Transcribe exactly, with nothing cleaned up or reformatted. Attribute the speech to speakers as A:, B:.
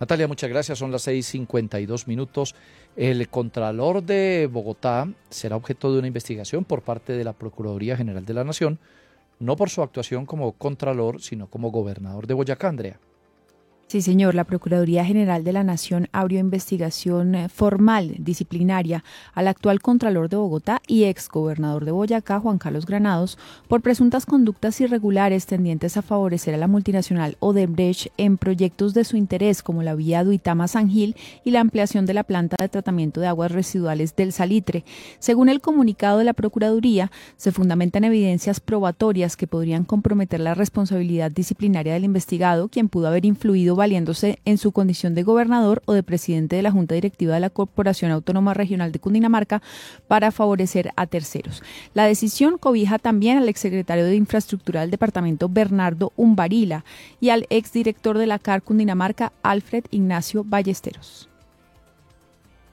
A: Natalia, muchas gracias. Son las seis cincuenta y dos minutos. El Contralor de Bogotá será objeto de una investigación por parte de la Procuraduría General de la Nación, no por su actuación como Contralor, sino como gobernador de Boyacá, Andrea.
B: Sí, señor. La Procuraduría General de la Nación abrió investigación formal, disciplinaria, al actual Contralor de Bogotá y exgobernador de Boyacá, Juan Carlos Granados, por presuntas conductas irregulares tendientes a favorecer a la multinacional Odebrecht en proyectos de su interés, como la vía Duitama-San Gil y la ampliación de la planta de tratamiento de aguas residuales del Salitre. Según el comunicado de la Procuraduría, se fundamentan evidencias probatorias que podrían comprometer la responsabilidad disciplinaria del investigado, quien pudo haber influido valiéndose en su condición de gobernador o de presidente de la Junta Directiva de la Corporación Autónoma Regional de Cundinamarca para favorecer a terceros. La decisión cobija también al exsecretario de Infraestructura del departamento, Bernardo Umbarila, y al exdirector de la C A R Cundinamarca, Alfred Ignacio Ballesteros.